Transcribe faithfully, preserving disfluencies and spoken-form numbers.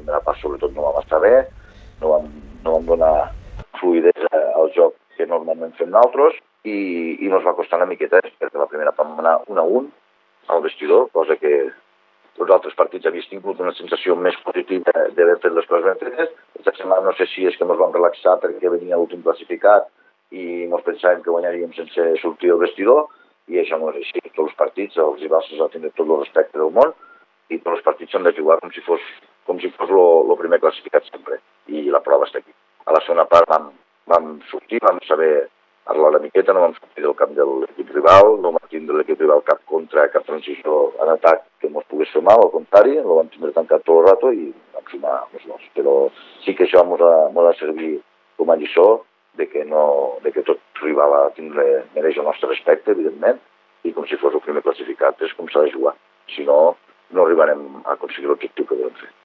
primera part sobretot no vam estar bé, no vam, no vam donar fluidesa al joc que normalment fem nosaltres i, i ens va costar una miqueta, perquè la primera part vam anar un a un al vestidor, cosa que els altres partits havies tingut una sensació més positiva d'haver fet les coses ben fetes. Aquesta setmana no sé si és que ens vam relaxar perquè venia l'últim classificat i ens pensàvem que guanyaríem sense sortir del vestidor i això no és així. Tots els partits, els rivals s'han de tenir tot el respecte del món i tots els partits s'han de jugar com si fos com si fos el primer classificat sempre i la prova està aquí. A la segona part vam, vam sortir, vam saber parlar una miqueta, no vam sortir del camp de l'equip rival, no vam tindre l'equip rival cap contra, cap transició en atac que ens pogués fer mal, al contrari, el vam tindre tancat tot el rato i vam sumar els dos. Però sí que això ens ha, ha servir com a lliçó de que, no, de que tot rival a tindre, mereix el nostre respecte, evidentment, i com si fos el primer classificat és com s'ha de jugar. Si no, no arribarem a aconseguir l'objectiu que volem fer.